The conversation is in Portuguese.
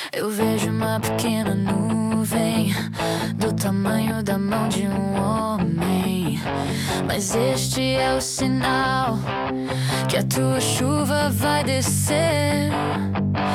Eu vejo uma pequena nuvem do tamanho da mão de um homem. Mas este é o sinal que a tua chuva vai descer.